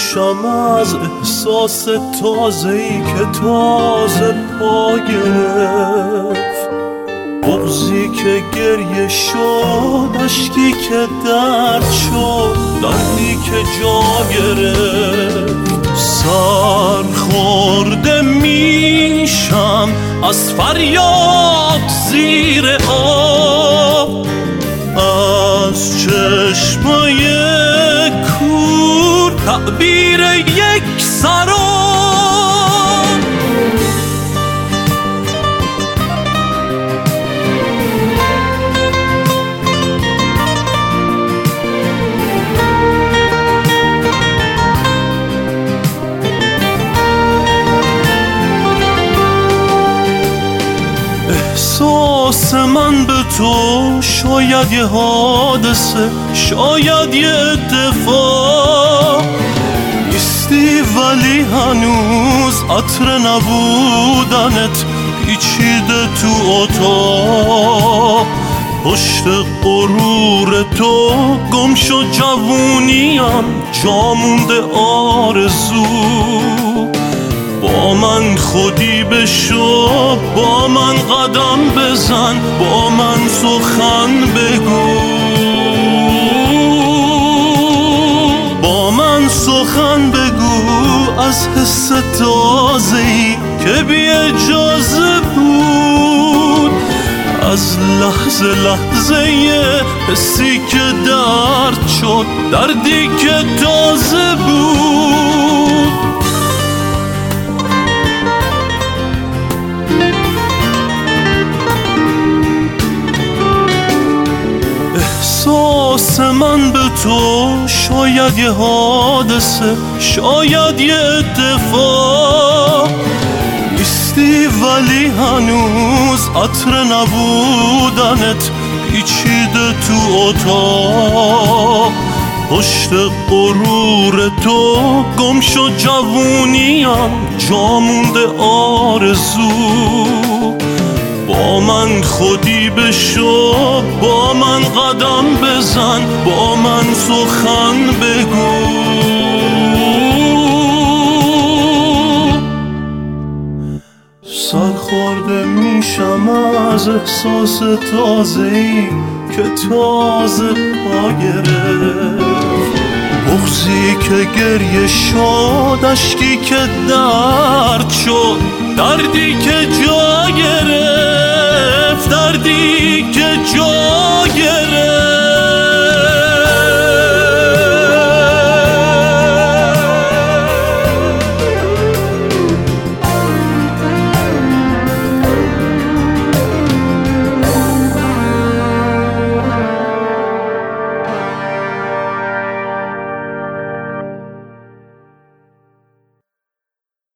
میشم از احساس تازه‌ای که تازه پا گرفت، بغضی که گریه شد، اشکی که درد شد، دردی که جا گرفت. سرخورده میشم از فریاد زیر آب، از چشمای کور تعبیر یک سراب. احساس من به تو شاید یه حادثه، شاید یه اتفاق نیستی، ولی هنوز عطر نبودنت پیچیده تو اتاق. پشت غرور تو گم شد جوونیم، جا مونده آرزو. با من خودی بشو، با من قدم بزن، با من سخن بگو، با من سخن بگو از حس تازه‌ای که بی اجازه بود، از لحظه لحظه حسی که درد شد، دردی که تازه بود. احساس من به تو شاید یه حادثه، شاید یه اتفاق نیستی، ولی هنوز عطر نبودنت پیچیده تو اتاق. پشت غرور تو گم شد جوونیم، جا مونده آرزو. با من خودی بشو، با من قدم بزن، با من سخن بگو. سرخورده میشم از احساس تازه‌ای که تازه پا گرفت، بغضی که گریه شد، اشکی که درد شد، دردی که جا گرفت، دردی که جا